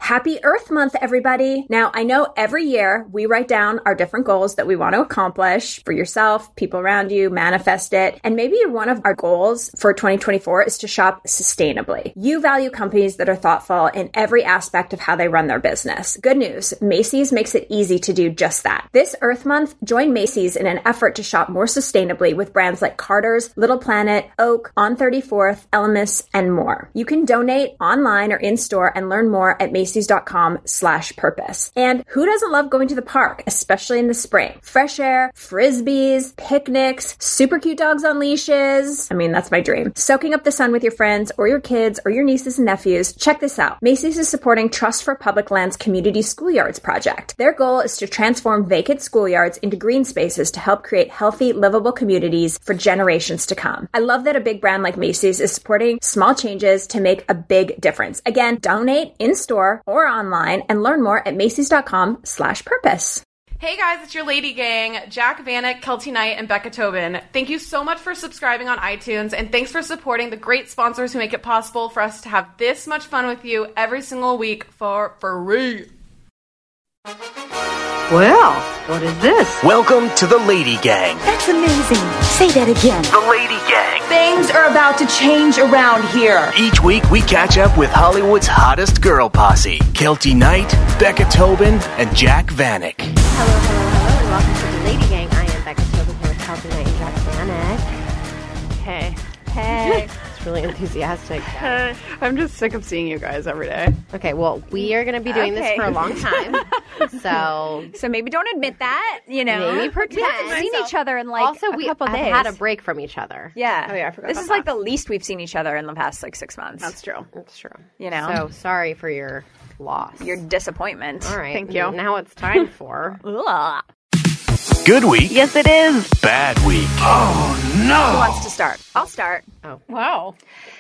Happy Earth Month, everybody. Now, I know every year we write down our different goals that we want to accomplish for yourself, people around you, manifest it. And maybe one of our goals for 2024 is to shop sustainably. You value companies that are thoughtful in every aspect of how they run their business. Good news, Macy's makes it easy to do just that. This Earth Month, join Macy's in an effort to shop more sustainably with brands like Carter's, Little Planet, Oak, On 34th, Elemis, and more. You can donate online or in-store and learn more at Macys.com/purpose. And who doesn't love going to the park, especially in the spring? Fresh air, frisbees, picnics, super cute dogs on leashes. I mean, that's my dream. Soaking up the sun with your friends or your kids or your nieces and nephews. Check this out. Macy's is supporting Trust for Public Lands Community Schoolyards project. Their goal is to transform vacant schoolyards into green spaces to help create healthy, livable communities for generations to come. I love that a big brand like Macy's is supporting small changes to make a big difference. Again, donate in-store or online and learn more at Macys.com/purpose. Hey guys, it's your Lady Gang, Jack Vanek, Kelty Knight, and Becca Tobin. Thank you so much for subscribing on iTunes, and thanks for supporting the great sponsors who make it possible for us to have this much fun with you every single week for free. Well, what is this? Welcome to the Lady Gang. That's amazing. Say that again. The Lady Gang. Things are about to change around here. Each week we catch up with Hollywood's hottest girl posse. Kelty Knight, Becca Tobin, and Jack Vanek. Hello, and welcome to the Lady Gang. I am Becca Tobin here with Kelty Knight and Jack Vanek. Hey. Hey. It's really enthusiastic. I'm just sick of seeing you guys every day. Okay, well, we are going to be doing this for a long time. So maybe don't admit that, you know. Maybe pretend. We haven't seen each other in like also, a couple have days. had a break from each other. Yeah. Oh, yeah, I forgot This about is like that. the least we've seen each other in the past like 6 months. That's true. That's true. You know. So sorry for your loss. Your disappointment. All right. Thank you. Now it's time for... Ugh. Good week. Yes, it is. Bad week. Oh, Who no. wants to start? I'll start. Wow.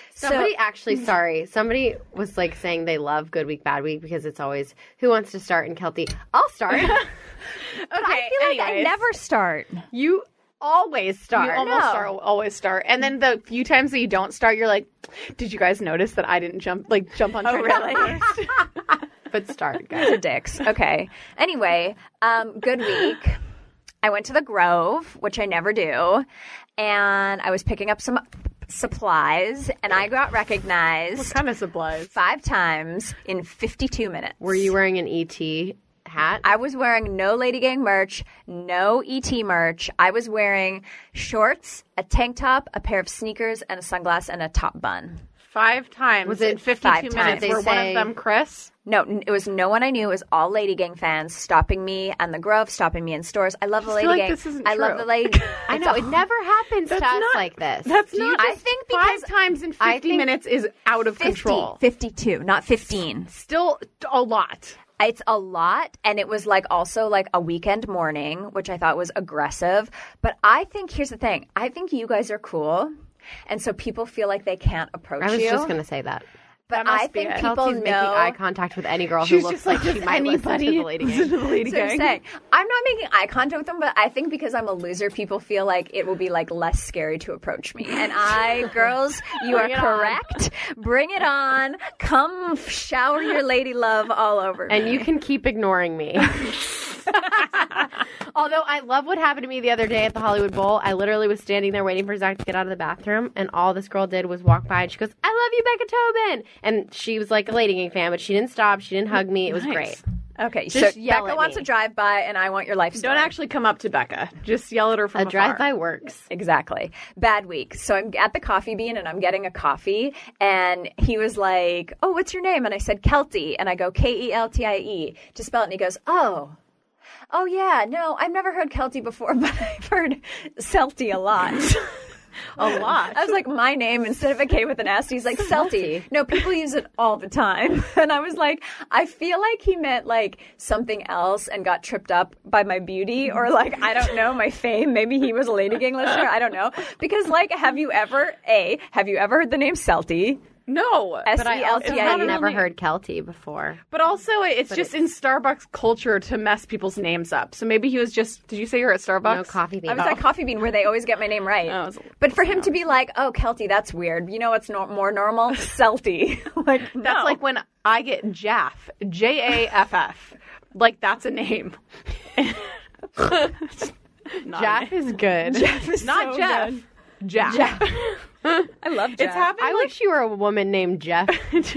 Somebody was like saying they love Good Week, Bad Week because it's always who wants to start and Kelty. I'll start. Okay, I feel like I never start. You always start. You always start. And then the few times that you don't start, you're like, did you guys notice that I didn't jump on Trina really? first? But start, guys. They're dicks. Okay. Anyway, good week. I went to the Grove, which I never do, and I was picking up some supplies, and I got recognized What kind of supplies? 5 times in 52 minutes. Were you wearing an ET hat? I was wearing no Lady Gang merch, no ET merch. I was wearing shorts, a tank top, a pair of sneakers, and a sunglass and a top bun. 5 times. Was it in 52 5 minutes? times? They Were one of say- them Chris? No, it was no one I knew. It was all Lady Gang fans stopping me and the Grove, stopping me in stores. I love the Lady feel like Gang. this isn't I love true. the Lady. I know. It never happens to us like this. That's not. I think because 5 times in 50 I think minutes is out of 50, control. 52, not 15. Still a lot. It's a lot, and it was like also like a weekend morning, which I thought was aggressive. But I think here's the thing: I think you guys are cool, and so people feel like they can't approach I was you. just going to say that. But That must I be think it. people Kelty's know. making eye contact with any girl who She's looks just like she does might listen to anybody the Lady listen Gang. to the Lady That's what I'm Gang? saying. I'm not making eye contact with them, but I think because I'm a loser, people feel like it will be like less scary to approach me. And girls, you are Bring it on. correct. Bring it on. Come shower your lady love all over me. And you can keep ignoring me. Although I love what happened to me the other day at the Hollywood Bowl. I literally was standing there waiting for Zach to get out of the bathroom, and all this girl did was walk by, and she goes, "I love you, Becca Tobin." And she was like a Lady Gang fan, but she didn't stop. She didn't hug me. It was great. Okay, Just so yell Becca at wants me. a drive-by, and I want your life story. Don't actually come up to Becca. Just yell at her from A afar. drive-by works. Exactly. Bad week. So I'm at the Coffee Bean and I'm getting a coffee, and he was like, "Oh, what's your name?" And I said Kelty, and I go Keltie to spell it, and he goes, Oh yeah, no, I've never heard Kelty before, but I've heard Celty a lot. A lot. I was like, my name instead of a K with an S. He's like, Celty. No, people use it all the time. And I was like, I feel like he meant like something else and got tripped up by my beauty or like, I don't know, my fame. Maybe he was a Lady Gang listener. I don't know. Because like, have you ever heard the name Celty? No. But I also SELTIE. have never heard Kelty before. But also, it's just in Starbucks culture to mess people's names up. So maybe he was just. Did you say you're at Starbucks? No, Coffee Bean. I was at Coffee Bean where they always get my name right. Oh, but for him to be like, oh, Kelty, that's weird. You know what's more normal? Celty. Like, no. That's like when I get Jaff. Jaff. Like, that's a name. Jaff is good. Jeff is Not so Jeff. good. Jaff. I love Jeff. It's happening. I wish you were a woman named Jeff. Does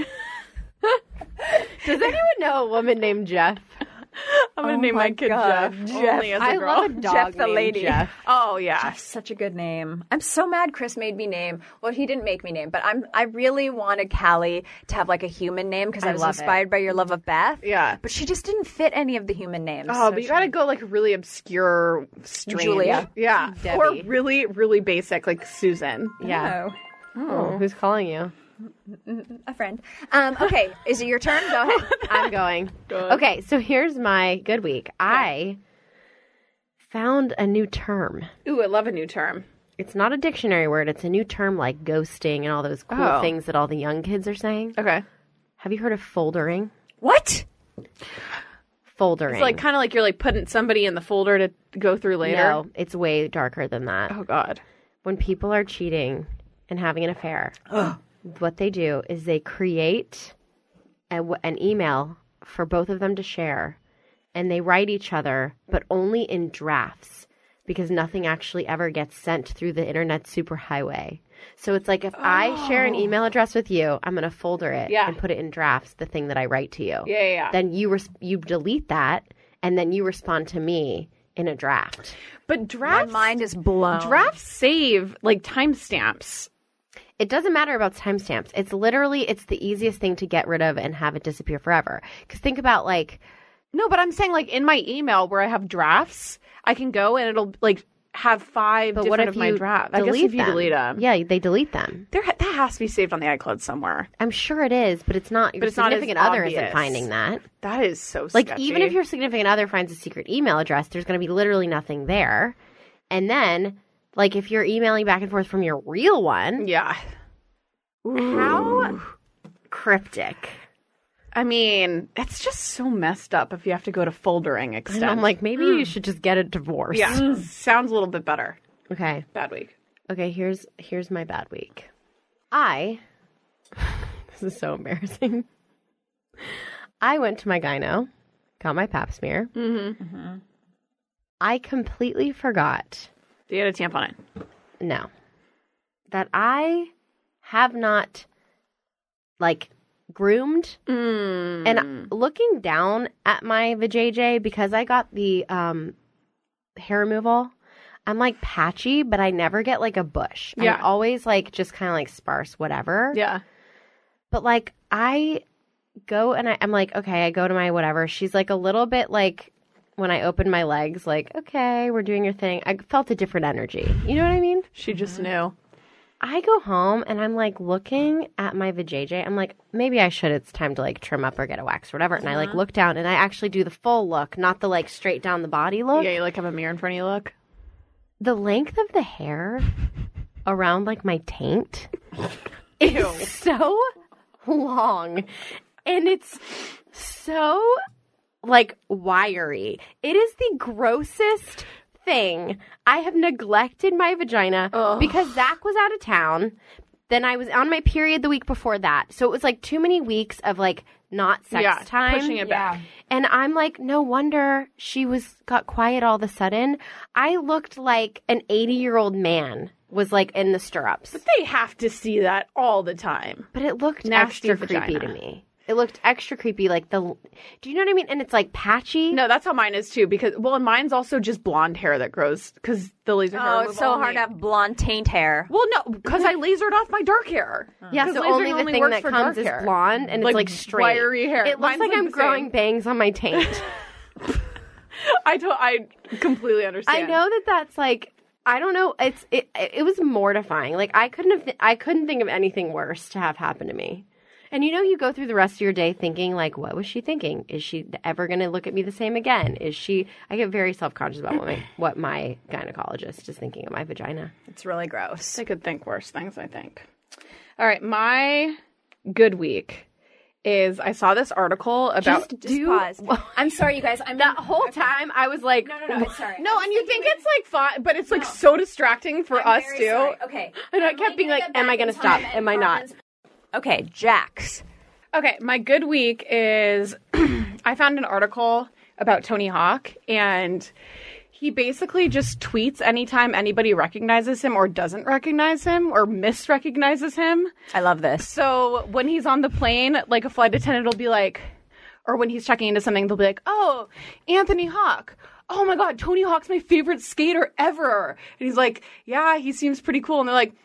anyone know a woman named Jeff? I'm going to name my kid God. Jeff. Jeff. Only as a I girl. love a dog Jeff the named lady. Jeff. Oh, yeah. Jeff's such a good name. I'm so mad Chris made me name. Well, he didn't make me name, but I really wanted Callie to have like a human name because I was love inspired by your love of Beth. Yeah. But she just didn't fit any of the human names. Oh, but you got to go like really obscure, strange. Julia. Yeah. Debbie. Or really, really basic, like Susan. Yeah. Oh, Oh, who's calling you? a friend. Okay, is it your turn? Go ahead. I'm going. Okay, so here's my good week. I found a new term. Ooh, I love a new term. It's not a dictionary word. It's a new term like ghosting and all those cool Oh. things that all the young kids are saying. Okay. Have you heard of foldering? What? Foldering. It's like kind of like you're like putting somebody in the folder to go through later. No, it's way darker than that. Oh, God. When people are cheating and having an affair, what they do is they create an email for both of them to share, and they write each other, but only in drafts because nothing actually ever gets sent through the internet superhighway. So it's like if I share an email address with you, I'm going to folder it Yeah. and put it in drafts, the thing that I write to you. Yeah. Then you delete that, and then you respond to me in a draft. But My drafts, mind is blown. drafts save like timestamps. It doesn't matter about timestamps. It's the easiest thing to get rid of and have it disappear forever. Because think about like, No, but I'm saying like in my email where I have drafts, I can go and it'll like have 5 but different what if of my you drafts. delete I guess if you them? delete them. Yeah, they delete them. That has to be saved on the iCloud somewhere. I'm sure it is, but it's not. Your it's not as significant other isn't obvious. finding that. That is so Like sketchy. even if your significant other finds a secret email address, there's going to be literally nothing there. And then, like if you're emailing back and forth from your real one, Yeah. how cryptic. I mean, it's just so messed up if you have to go to foldering extent. And I'm like, maybe you should just get a divorce. yeah, sounds a little bit better. Okay. Bad week. Okay, here's my bad week. This is so embarrassing. I went to my gyno, got my pap smear. Mm-hmm. I completely forgot, You had a tampon in. that I have not, like, groomed. And looking down at my vajayjay, because I got the hair removal, I'm like patchy, but I never get like a bush. Yeah. I'm always like just kind of like sparse, whatever. Yeah. But like I go and I'm like, okay, I go to my whatever. She's like a little bit like when I open my legs, like, okay, we're doing your thing. I felt a different energy. You know what I mean? She just knew. I go home and I'm like looking at my vajayjay. I'm like, maybe I should. It's time to like trim up or get a wax or whatever. And I like look down and I actually do the full look, not the like straight down the body look. Yeah, you like have a mirror in front of you, look. The length of the hair around like my taint is so long and it's so like wiry. It is the grossest thing. I have neglected my vagina because Zach was out of town. Then I was on my period the week before that. So it was like too many weeks of like not sex time. Pushing it back. And I'm like, no wonder she got quiet all of a sudden. I looked like an 80-year-old man was like in the stirrups. They have to see that all the time. But it looked Nasty extra creepy vagina. to me. It looked extra creepy, like do you know what I mean? And it's like patchy. No, that's how mine is too. Because and mine's also just blonde hair that grows because the laser hair. Oh, removal it's so only- hard to have blonde taint hair. Well, no, because I lasered off my dark hair. Yeah, 'Cause so lasering only the thing works that for comes dark is hair. blonde and Like it's like straight. wiry hair. It looks Mine's like like I'm the growing same. bangs on my taint. I completely understand. I know that's like I don't know. It was mortifying. Like I couldn't think of anything worse to have happen to me. And you go through the rest of your day thinking like, what was she thinking? Is she ever going to look at me the same again? I get very self-conscious about what my gynecologist is thinking of my vagina. It's really gross. I could think worse things, I think. All right, my good week is I saw this article about... Just pause. I'm sorry, you guys. That whole time, I was like... No, sorry. No, and you think it's like fun, but it's like so distracting for us very too. sorry. Okay. And I kept being like, am I going to stop? Am I not? Okay, Jax. Okay, my good week is I found an article about Tony Hawk, and he basically just tweets anytime anybody recognizes him or doesn't recognize him or misrecognizes him. I love this. So when he's on the plane, like a flight attendant will be like, or when he's checking into something, they'll be like, oh, Anthony Hawk. Oh my God, Tony Hawk's my favorite skater ever. And he's like, yeah, he seems pretty cool. And they're like,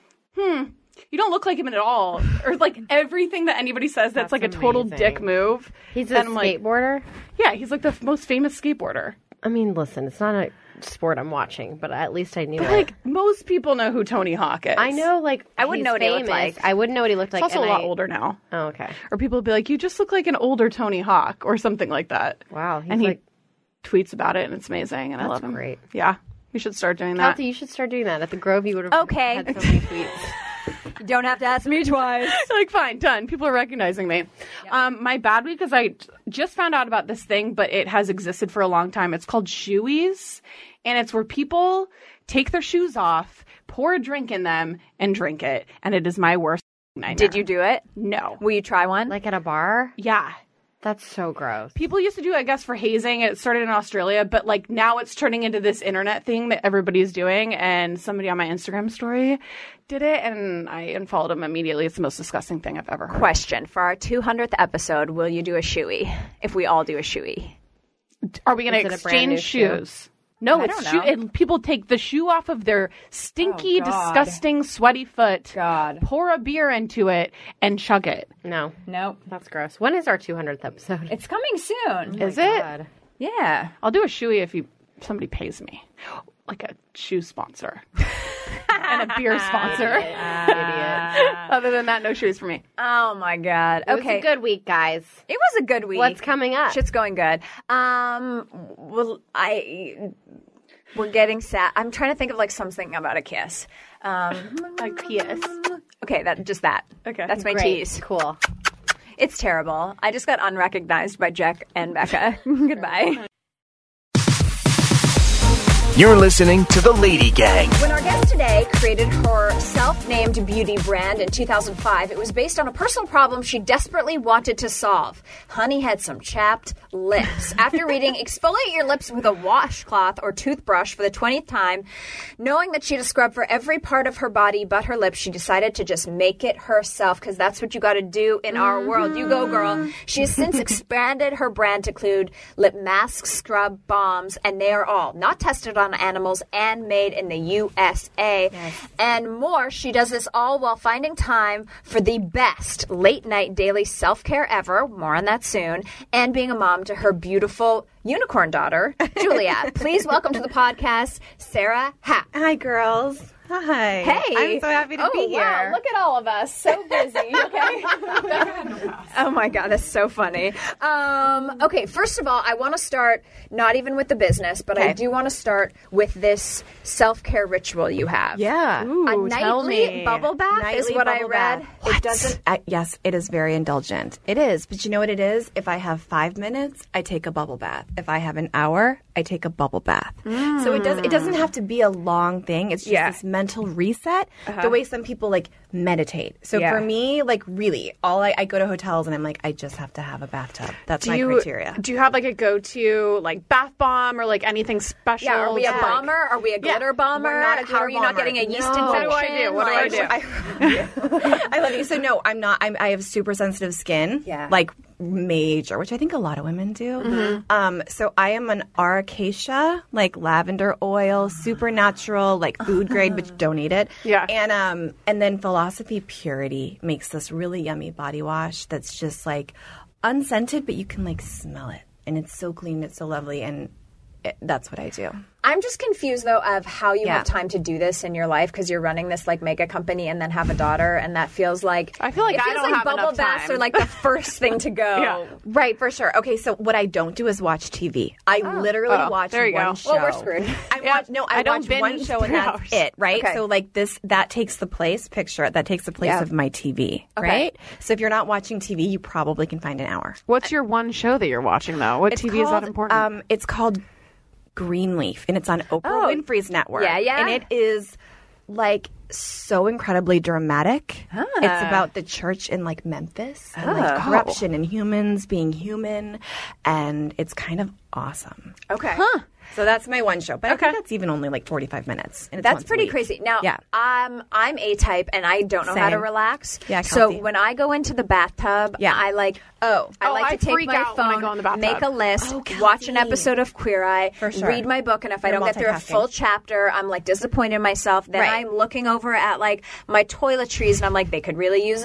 you don't look like him at all. Or like everything that anybody says that's like a total amazing. dick move. He's a skateboarder? Yeah, he's like the most famous skateboarder. I mean, listen, it's not a sport I'm watching, but at least I knew it. Like, most people know who Tony Hawk is. I know, like, I wouldn't know what he looked like. I wouldn't know what he looked like. He's also a lot older now. Oh, okay. Or people will be like, you just look like an older Tony Hawk or something like that. Wow. And he tweets about it, and it's amazing, and I love him. great. Yeah. We should start doing that. Kelty, you should start doing that. At the Grove, you would have Okay. had so many tweets. You don't have to ask me twice. Like, fine, done. People are recognizing me. My bad week is I just found out about this thing, but it has existed for a long time. It's called shoeies, and it's where people take their shoes off, pour a drink in them, and drink it. And it is my worst nightmare. Did you do it? No. Will you try one? Like at a bar? Yeah. That's so gross. People used to do it, I guess, for hazing. It started in Australia, but like now it's turning into this internet thing that everybody's doing. And somebody on my Instagram story did it, and I unfollowed him immediately. It's the most disgusting thing I've ever heard. Question. For our 200th episode, will you do a shoey? If we all do a shoey. Are we going to Is it a brand new exchange shoes? No, I it's don't know. people take the shoe off of their stinky, Oh, God. disgusting, sweaty foot, God. pour a beer into it, and chug it. No. Nope. That's gross. When is our 200th episode? It's coming soon. Is it? God. Yeah. I'll do a shoey if somebody pays me, like a shoe sponsor and a beer sponsor. Idiot. Other than that, no shoes for me. Oh my God. It was Okay. a good week, guys. It was a good week. What's coming up? Shit's going good. We're getting sad. I'm trying to think of like something about a kiss. Like PS. Okay, that. Okay. That's my Great. tease. Cool. It's terrible. I just got unrecognized by Jack and Becca. Goodbye. You're listening to The Lady Gang. When our guest today created her self-named beauty brand in 2005, it was based on a personal problem she desperately wanted to solve. Honey had some chapped lips. After reading Exfoliate Your Lips with a Washcloth or Toothbrush for the 20th time, knowing that she had to scrub for every part of her body but her lips, she decided to just make it herself, because that's what you got to do in our world. You go, girl. She has since expanded her brand to include lip masks, scrub, balms, and they are all not tested on animals and made in the USA. Yes. And more. She does this all while finding time for the best late night daily self-care ever. More on that soon. And being a mom to her beautiful unicorn daughter, Julia. Please welcome to the podcast, Sarah Happ. Hi, girls. Hi. Hey. I'm so happy to be here. Wow, look at all of us. So busy. Okay. Oh my God, that's so funny. Okay, first of all, I want to start not even with the business, but I do want to start with this self-care ritual you have. Yeah. A nightly bubble bath is what I read. It doesn't. Yes, it is very indulgent. It is. But you know what it is? If I have 5 minutes, I take a bubble bath. If I have an hour, I take a bubble bath. So it doesn't have to be a long thing. It's just this mental reset. The way some people like meditate. So for me, like really, I go to hotels and I'm like, I just have to have a bathtub. That's my criteria. Do you have like a go-to like bath bomb or like anything special? Yeah, are we a bomber? Are we a glitter bomber? We're not a How are you not bomber. getting a yeast No. infection? What do I do? What do I do? I love you. So no, I'm not. I have super sensitive skin. Yeah. Like major, which I think a lot of women do. So I am an Aracacia, like lavender oil, super natural, like food grade, but you don't eat it. Yeah. And then Philosophy Purity makes this really yummy body wash that's just like unscented, but you can like smell it, and it's so clean, it's so lovely, and that's what I do. I'm just confused though of how you have time to do this in your life because you're running this like mega company and then have a daughter, and that feels like I feel like I don't have bubble enough baths time. are like the first thing to go. Right, for sure. Okay, so what I don't do is watch TV. I literally watch there you one go. show. Well, we're screwed. I don't watch binge one show and 3 that's hours. it, right? Okay. So like that takes the place of my TV, right? So if you're not watching TV, you probably can find an hour. What's your one show that you're watching though? What TV is that important? It's called Greenleaf, and it's on Oprah Winfrey's network. Yeah. And it is like so incredibly dramatic. It's about the church in like Memphis and like corruption and humans being human, and it's kind of awesome. Okay. So that's my one show, but I think that's even only like 45 minutes. And it's That's once a pretty week. crazy. Now, Yeah. I'm A-type, and I don't know how to Same. relax. Yeah, so Kelsey. when I go into the bathtub, I like I I like to take freak my out when I phone, go in the bathtub. make a list, Oh, watch an Kelsey. episode of Queer Eye, For sure. read my book, and if I You're don't get through a multitasking. full chapter, I'm like disappointed in myself. Then Right. I'm looking over at like my toiletries, and I'm like, they could really use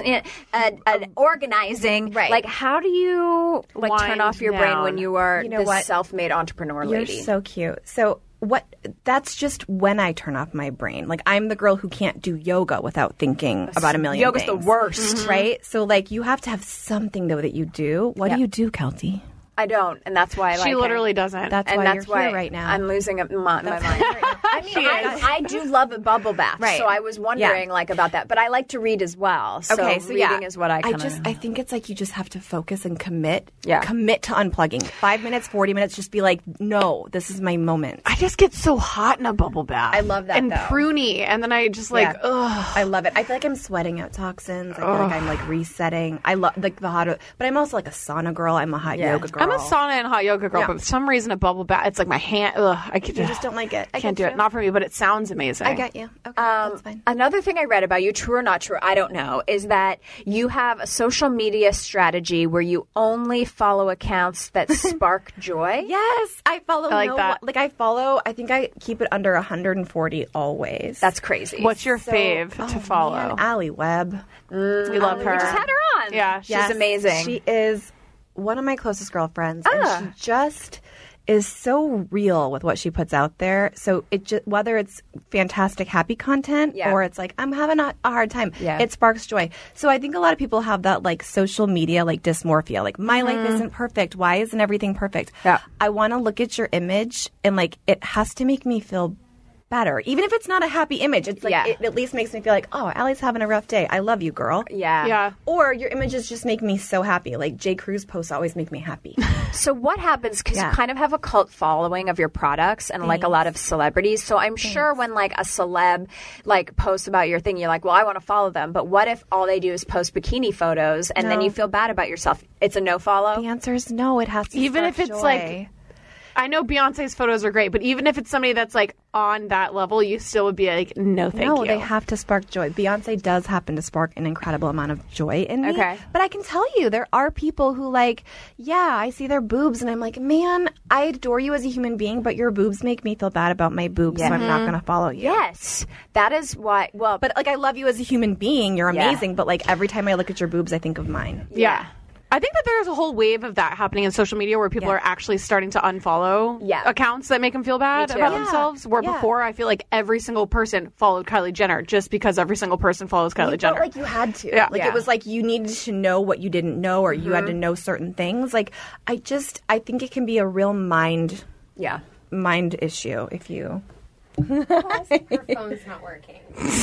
an organizing. Right. Like, how do you like turn Wind off your brain down. when you are You know this what? self-made entrepreneur You're lady? so cute. So that's just when I turn off my brain. Like I'm the girl who can't do yoga without thinking about a million Yoga's things. the worst. Right? So like you have to have something though that you do. What do you do, Kelty? I don't, and that's why I like She it. literally doesn't. That's And why that's you're why here right now. I'm losing my mind. I mean, I do love a bubble bath, Right. so I was wondering like about that. But I like to read as well. So, reading is what I kind of. I think it's like you just have to focus and commit. Yeah. Commit to unplugging. 5 minutes, 40 minutes, just be like, no, this is my moment. I just get so hot in a bubble bath. I love that, and though. pruny, and then I just like, Yeah. ugh. I love it. I feel like I'm sweating out toxins. I feel like I'm like resetting. I love like the hot, but I'm also like a sauna girl. I'm a hot yoga girl. I'm a sauna and hot yoga girl, Yeah. but for some reason a bubble bath, it's like my hand. Ugh, I just don't like it. I Can't get do it. you. Not for me, but it sounds amazing. I get you. Okay, that's fine. Another thing I read about you, true or not true, I don't know, is that you have a social media strategy where you only follow accounts that spark joy. Yes, I follow. I like that. Like I follow. I think I keep it under 140 always. That's crazy. What's your fave to follow? Man, Allie Webb. We love her. We just had her on. Yeah, She's amazing. She is one of my closest girlfriends, and she just is so real with what she puts out there. So it just, whether it's fantastic, happy content or it's like I'm having a hard time, it sparks joy. So I think a lot of people have that like social media like dysmorphia, like my life isn't perfect. Why isn't everything perfect? Yeah. I want to look at your image and like it has to make me feel better, even if it's not a happy image. It's like it at least makes me feel like, oh, Allie's having a rough day. I love you, girl. Yeah. Or your images just make me so happy. Like J. Crew's posts always make me happy. So what happens, because you kind of have a cult following of your products and like a lot of celebrities. So I'm sure when like a celeb like posts about your thing, you're like, well, I want to follow them. But what if all they do is post bikini photos and then you feel bad about yourself? It's a no follow? The answer is no. It has to Even spark if it's joy. like, I know Beyonce's photos are great, but even if it's somebody that's like on that level, you still would be like, no, thank you. No, they have to spark joy. Beyonce does happen to spark an incredible amount of joy in me. Okay. But I can tell you, there are people who like, I see their boobs and I'm like, man, I adore you as a human being, but your boobs make me feel bad about my boobs, so I'm not going to follow you. Yes. That is why, well, But like, I love you as a human being. You're amazing. But like, every time I look at your boobs, I think of mine. Yeah. I think that there's a whole wave of that happening in social media where people are actually starting to unfollow accounts that make them feel bad about themselves. Where before, I feel like every single person followed Kylie Jenner just because every single person follows Kylie You Jenner. felt like you had to. Yeah. Like it was like you needed to know what you didn't know, or you had to know certain things. Like I think it can be a real mind issue if you. Her phone's not working.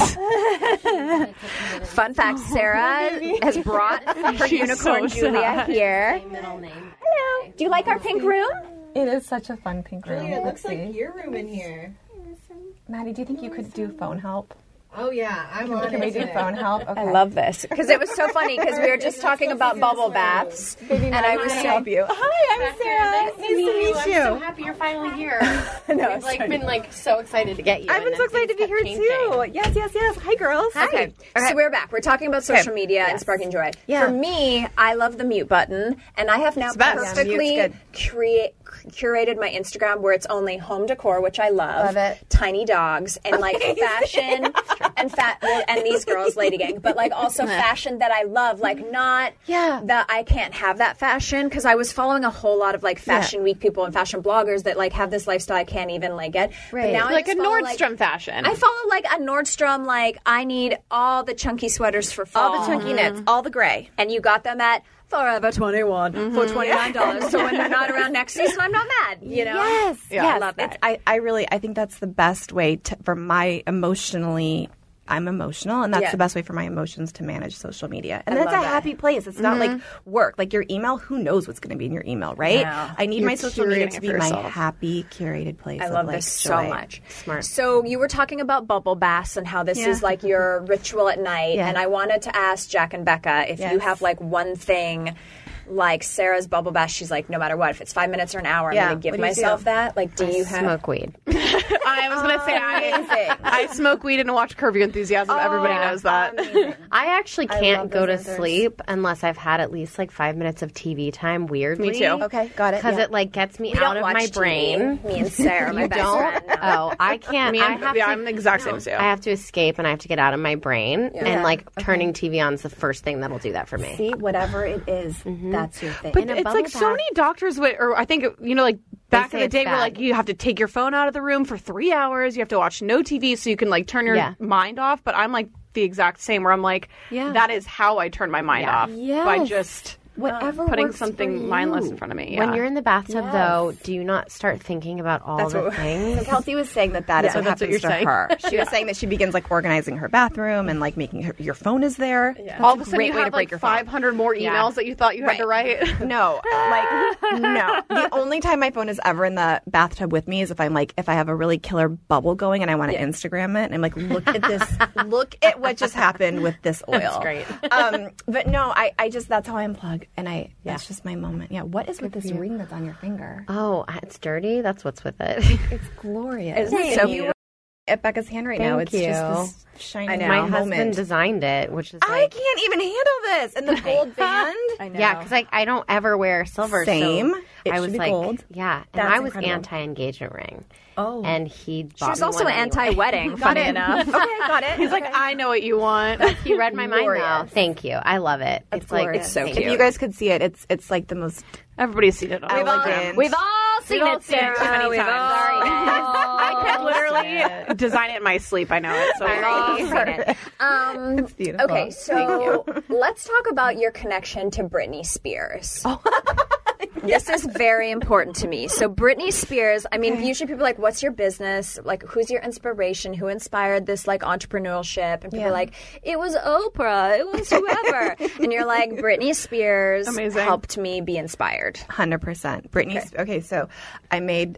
fun fact, Sarah has brought her unicorn so Julia sad. here. Middle name. Hello. Do you like our pink room? It is such a fun pink room. It looks like your room in here. Maddie, do you think you could do phone help? Oh yeah, I'm on Can we it do today. phone help? Okay. I love this because it was so funny because we were just talking about bubble baths and I was saying, you. Hi, I'm Sarah. Nice to meet you. I'm so happy you're finally here. We've like been like so excited to get you. I've been so excited to be here too. Yes. Hi, girls. Okay. So we're back. We're talking about social media and sparking joy. Yeah. For me, I love the mute button, and I have now perfectly Yeah, curated my Instagram where it's only home decor, which I love. Love it. Tiny dogs and like fashion. and these girls, Lady Gang, but like also fashion that I love, like not that I can't have that fashion, because I was following a whole lot of like fashion week people and fashion bloggers that like have this lifestyle I can't even like get. Right. But now Like I a just follow, Nordstrom fashion. I follow like a Nordstrom, like I need all the chunky sweaters for fall. All the chunky knits, all the gray. And you got them at Forever 21 for $29. So when they're not around next season, I'm not mad. You know? Yes, Yeah, yes. I love that. I think that's the best way for my emotionally. I'm emotional, and that's the best way for my emotions to manage social media. And that's a happy place. It's not like work. Like your email, who knows what's going to be in your email, right? No. I need my social media curating to it be for my yourself. happy, curated place. I of, love like, this so joy. much. Smart. So you were talking about bubble baths and how this is like your ritual at night. Yeah. And I wanted to ask Jack and Becca if you have like one thing, like Sarah's bubble bath. She's like, no matter what, if it's 5 minutes or an hour, I'm Yeah. going to give What do you myself do? that. Like, do you have? Smoke weed. I was going to say, I smoke weed and watch Curb Your Enthusiasm. Everybody knows that. I actually can't love go to those answers. sleep unless I've had at least like 5 minutes of TV time. Weirdly, Me too. Okay, got it. because Yeah. it like gets me We out don't of watch my TV. brain. Me and Sarah, my You best don't? friend. Oh, I can't. Me I and, have yeah, to, I'm the exact same too. I have to escape and I have to get out of my brain. And like turning TV on is the first thing that'll do that for me. See, whatever it is, that's your thing. But In a it's like bubble so bath. many doctors would, or I think, you know, like back say in the it's day where bad. like you have to take your phone out of the room for 3 hours. You have to watch no TV so you can like turn your mind off. But I'm like the exact same where I'm like, that is how I turn my mind off. By Yes. just Whatever putting works for something mindless you. in front of me. When you're in the bathtub, though, do you not start thinking about all the things? So Kelsey was saying that is what that's what happens you're to saying. her. She was saying that she begins like organizing her bathroom and like making your phone is there. all of a sudden great you way to have break like your phone. 500 more emails that you thought you had to write. No, like no. The only time my phone is ever in the bathtub with me is if I have a really killer bubble going and I want to Instagram it and I'm like, look at this, look at what just happened with this oil. That's great. But no, I just that's how I unplug and that's just my moment. Yeah, what is with this ring that's on your finger? Oh, it's dirty. That's what's with it. It's glorious. Isn't it so beautiful? At Becca's hand right now, Thank it's you. just this shiny My moment. husband designed it, which is I like, can't even handle this. And the gold band. I know. yeah, because like I don't ever wear silver. Same. So It I should was be like, gold. yeah, and That's I was incredible. anti-engagement ring. Oh. And he bought She was me also one anyway. anti-wedding, funny enough. Okay, got it. He's like, I know what you want. He read my mind Glorious. now. Thank you. I love it. It's like Glorious. so thank cute. If you guys could see it, it's like the most Everybody's seen it on elegant. We've all seen it, Sarah. too many We've times. all I could literally design it in my sleep. I know it. So It's beautiful. Okay, so let's talk about your connection to Britney Spears. This is very important to me. So Britney Spears, I mean, usually people are like, what's your business? Like, who's your inspiration? Who inspired this, like, entrepreneurship? And people are like, it was Oprah. It was whoever. And you're like, Britney Spears Amazing. helped me be inspired. 100%. Britney's okay. So I made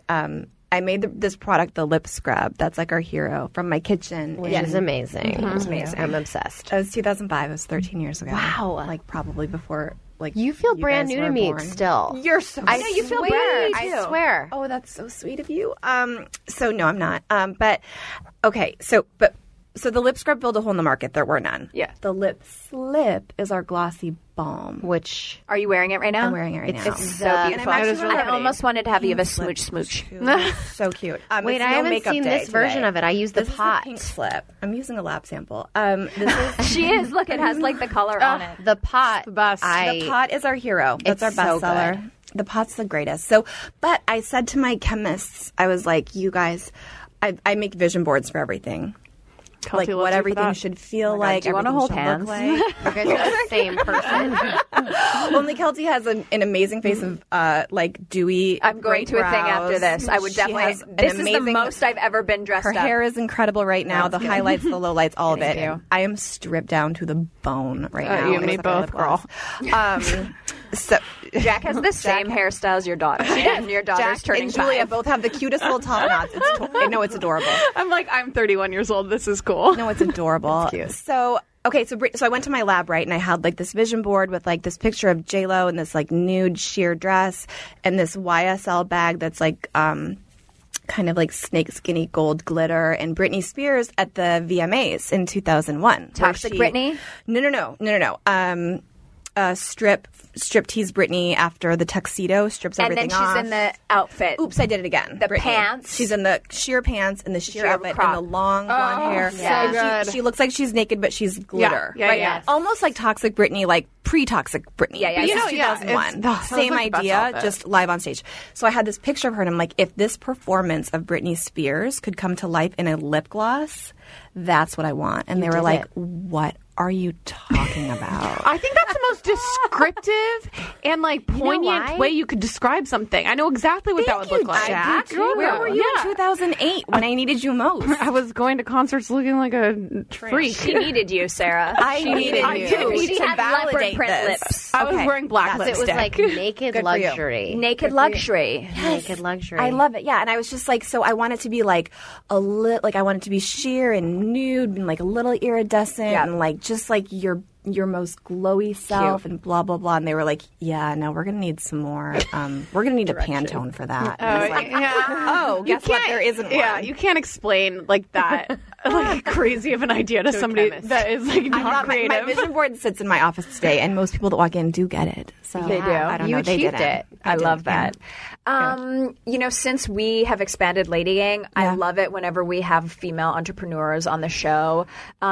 this product, the lip scrub. That's like our hero from my kitchen. Which is amazing. It's amazing. I'm obsessed. It was 2005. It was 13 years ago. Wow. Like probably before. Like You feel brand guys new to were me born. still. You're so I you feel swear, brand new, I too. swear. Oh, that's so sweet of you. So no, I'm not. But okay. So the lip scrub filled a hole in the market. There were none. Yeah. The lip slip is our glossy balm. Which Are you wearing it right now? I'm wearing it right now. It's so beautiful. And I'm actually I really almost wanted to have you have a smooch. So cute. wait, it's I no haven't makeup seen day this version today. of it. I use the This pot. is the pink slip. I'm using a lab sample. This is She is. Look, it has like the color on it. The pot. the best. the pot is our hero. That's It's our so bestseller. good. The pot's the greatest. So, but I said to my chemists, I was like, you guys, I make vision boards for everything. Kelsey Like loves what you for everything that. should feel like. do you wanna everything hold should look hands? like. You guys are the same person. Only Kelsey has an amazing face of like dewy. I'm going great to a thing after brows. this. I would She definitely. has an This is the amazing- most I've ever been dressed Her up. hair is incredible right now. The highlights, the lowlights, all of it. you. I am stripped down to the bone right now. you and me except for both, lip gloss. So Jack has the same hairstyle as your daughter. And your daughter's Jack turning and Julia 5. both have the cutest little top knots. It's adorable. I'm like, I'm 31 years old. This is cool. No, it's adorable. So okay, so I went to my lab, right, and I had like this vision board with like this picture of J-Lo in this like nude sheer dress and this YSL bag that's like kind of like snake skinny gold glitter, and Britney Spears at the VMAs in 2001. Toxic Britney? No. striptease Britney after the tuxedo, strips And everything then she's off. in the outfit. Oops, I did it again. The Britney. pants. She's in the sheer pants and the sheer sheer outfit crop. and the long blonde hair. so And good. She looks like she's naked, but she's glitter. Yeah, Right? yeah. Almost like Toxic Britney, like pre-Toxic Britney. Yeah, yeah. This You is know, 2001. it's- Same like the best idea, outfit. just live on stage. So I had this picture of her, and I'm like, if this performance of Britney Spears could come to life in a lip gloss, that's what I want. And they were did like, it. what are you talking about? I think that's the most descriptive and like poignant why? way you could describe something. I know exactly what that would look like. Jack. Where were you in 2008 when I needed you most? I was going to concerts looking like a freak. She needed you, Sarah. I needed you She to had leopard validate print this. lips. I was Okay. wearing black It lipstick. was like naked Good for you. luxury. Naked luxury. Naked luxury. I love it. Yeah, and I was just like, so I want it to be like a like I want it to be sheer and nude and like a little iridescent and like just like your most glowy self and blah blah blah. And they were like, yeah, no, we're gonna need some more. We're gonna need a Pantone for that. And I was like, oh, guess what? There isn't one. Yeah, you can't explain like that, like crazy of an idea to somebody chemist. that is like I not thought my creative. vision board sits in my office today, and most people that walk in do get it. So They do. I don't You know. They achieved didn't. it. I love didn't, that. You know, since we have expanded Lady Gang, I love it whenever we have female entrepreneurs on the show,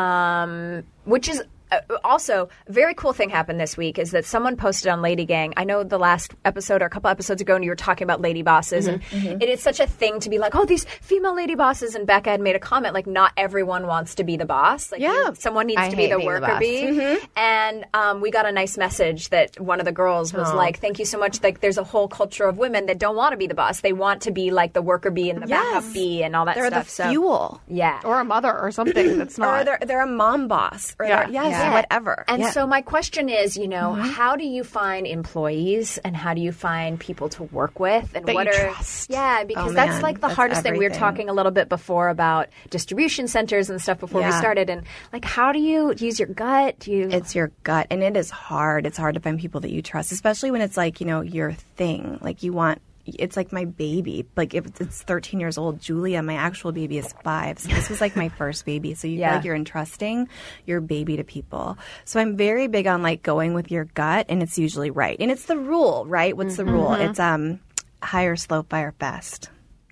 which is also a very cool thing happened this week is that someone posted on Lady Gang. I know the last episode or a couple episodes ago, and you were talking about lady bosses, and it is such a thing to be like, oh, these female lady bosses. And Becca had made a comment like, not everyone wants to be the boss. Like, someone needs I to be hate the being the worker boss. bee. And we got a nice message that one of the girls was like, thank you so much. Like, there's a whole culture of women that don't want to be the boss. They want to be like the worker bee and the backup bee and all that They're stuff. the fuel. Yeah. or a mother or something that's Or not. they're a mom boss. Or Yeah. whatever. And so my question is, you know, how do you find employees and how do you find people to work with and That what you are trust. Yeah, because Oh, that's man. like the That's hardest thing. We were everything. talking a little bit before about distribution centers and stuff before we Yeah. started, and like, how do you use your gut? Do you It's your gut, and it is hard. It's hard to find people that you trust, especially when it's like, you know, your thing. Like, you want. It's like my baby. Like, if it's 13 years old, Julia, my actual baby is 5. So this was like my first baby. So you feel like you're entrusting your baby to people. So I'm very big on like going with your gut, and it's usually right. And it's the rule, right? What's the rule? It's hire, slow, fire fast.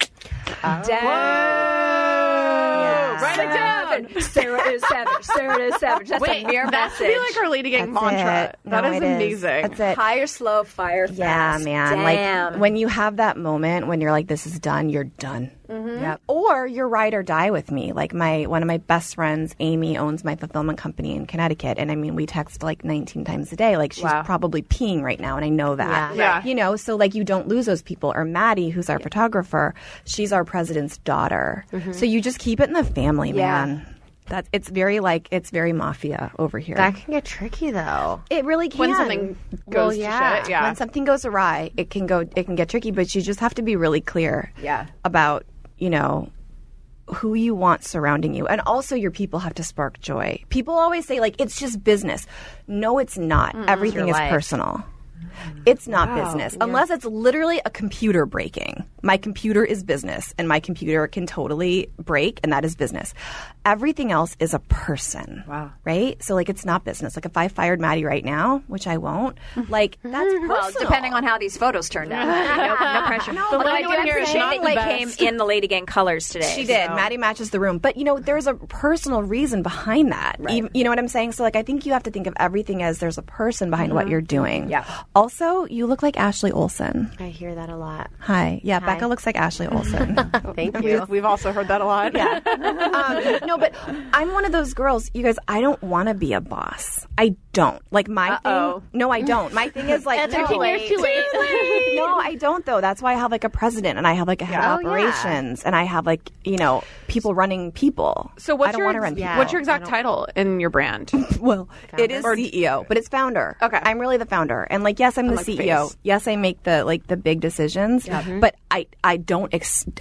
Write it down. Sarah is savage. Sarah is savage. That's a mere That should message. be like our Lady Gang That's mantra. it. That No, is it is. amazing. That's it. Hire slow, fire Yeah, fast. man. Damn. Like when you have that moment when you're like, this is done, you're done. Yep. Or you're ride or die with me. Like one of my best friends, Amy, owns my fulfillment company in Connecticut. And I mean, we text like 19 times a day. Like she's probably peeing right now. And I know that. Yeah. You know, so like you don't lose those people. Or Maddie, who's our photographer, she's our president's daughter. So you just keep it in the family, man. It's very mafia over here. That can get tricky though. It really can. when something goes to shit. Yeah. When something goes awry, it can get tricky, but you just have to be really clear about, you know, who you want surrounding you. And also your people have to spark joy. People always say like it's just business. No, it's not. Everything is personal. It's not business unless it's literally a computer breaking. My computer is business and my computer can totally break and that is business. Everything else is a person. Wow. Right? So like it's not business. Like if I fired Maddie right now, which I won't, like that's personal. Well, depending on how these photos turned out. No pressure. No, But but I I do do appreciate not that you the came best. in the Lady Gang colors today. She did. so- Maddie matches the room. But, you know, there's a personal reason behind that. Right. You know what I'm saying? So, like, I think you have to think of everything as there's a person behind what you're doing. Yeah. Also, you look like Ashley Olsen. I hear that a lot. Hi. Yeah, Becca looks like Ashley Olsen. Thank you. We've also heard that a lot. Yeah. No, but I'm one of those girls, you guys, I don't want to be a boss. I don't. Like, my thing. No, I don't. My thing is, like, That's 13 years too late. No, I don't though. That's why I have like a president and I have like a head of operations and I have like, you know, people running people. So what's I don't your want to run people. what's your exact title in your brand? Well, it is CEO, but it's founder. Okay. I'm really the founder. And like, yes, I'm the like CEO. face. Yes, I make the big decisions, but I don't,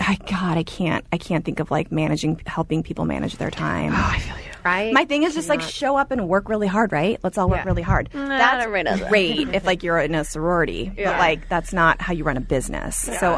I can't think of like helping people manage their time. I feel you. Right? My thing is just like show up and work really hard, right? Let's all work really hard. That's great if like you're in a sorority, but like that's not how you run a business. So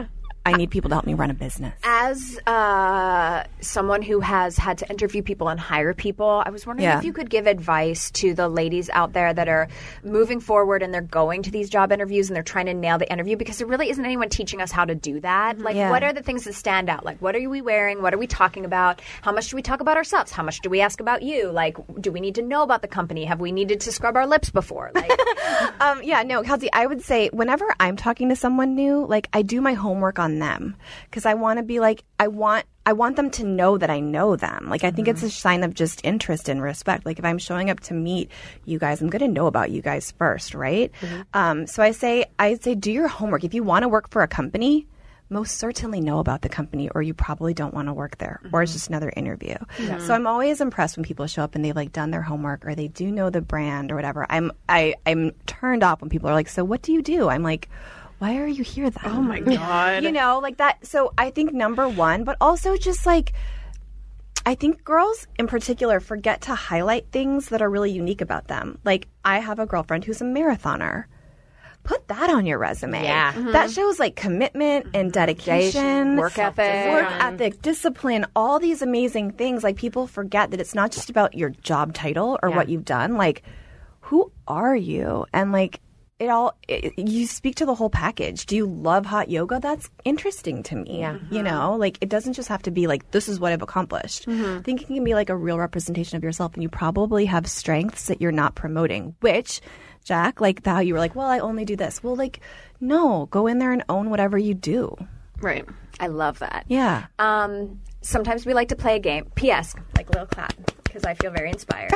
I need people to help me run a business. As someone who has had to interview people and hire people, I was wondering if you could give advice to the ladies out there that are moving forward and they're going to these job interviews and they're trying to nail the interview, because there really isn't anyone teaching us how to do that. Like, what are the things that stand out? Like, what are we wearing? What are we talking about? How much do we talk about ourselves? How much do we ask about you? Like, do we need to know about the company? Have we needed to scrub our lips before? Like, Kelsey, I would say whenever I'm talking to someone new, like, I do my homework on them, because I want to be like, I want them to know that I know them. Like, I think it's a sign of just interest and respect. Like, if I'm showing up to meet you guys, I'm going to know about you guys first, right? So I say do your homework. If you want to work for a company, most certainly know about the company, or you probably don't want to work there, or it's just another interview. So I'm always impressed when people show up and they've like done their homework, or they do know the brand or whatever. I'm turned off when people are like, so what do you do? I'm like, why are you here then? Oh my God. Like that. So I think number one, but also just like, I think girls in particular forget to highlight things that are really unique about them. Like, I have a girlfriend who's a marathoner. Put that on your resume. Yeah. That shows like commitment and dedication, work ethic, discipline, all these amazing things. Like, people forget that it's not just about your job title or what you've done. Like, who are you? And like, you speak to the whole package. Do you love hot yoga? That's interesting to me. Like, it doesn't just have to be like, this is what I've accomplished. I think it can be like a real representation of yourself, and you probably have strengths that you're not promoting, which, Jack, like how you were like, well, I only do this. Well, like, no, go in there and own whatever you do. Right. I love that. Yeah. Sometimes we like to play a game. P.S. Like, little clap, because I feel very inspired.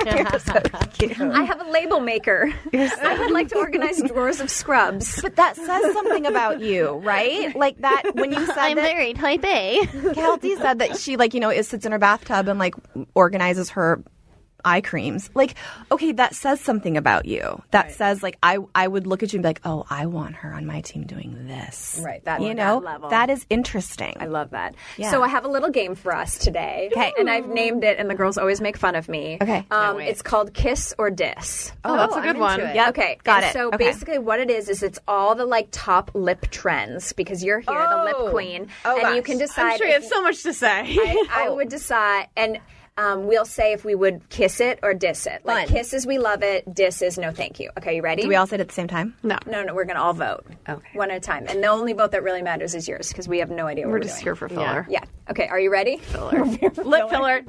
I have a label maker. I would like to organize drawers of scrubs. But that says something about you, right? Like, that when you said I'm very type A. Kelsey said that she, like, sits in her bathtub and like organizes her eye creams. Like, okay, that says something about you. That says, like, I would look at you and be like, oh, I want her on my team doing this. Right. That level. That is interesting. I love that. Yeah. So I have a little game for us today. Okay. And I've named it, and the girls always make fun of me. Okay. It's called Kiss or Diss. Oh, that's a good one. Yep. Okay. Got it. So Okay. basically what it is it's all the like top lip trends, because you're here, the lip queen. And you can decide. I'm sure you have so much to say. I would decide, and we'll say if we would kiss it or diss it. Like, kiss is we love it, diss is no thank you. Okay, you ready? Do we all say it at the same time? No. No, we're going to all vote. Okay. One at a time. And the only vote that really matters is yours, because we have no idea what We're we're just doing. here for filler. Yeah. Okay, are you ready? Lip filler.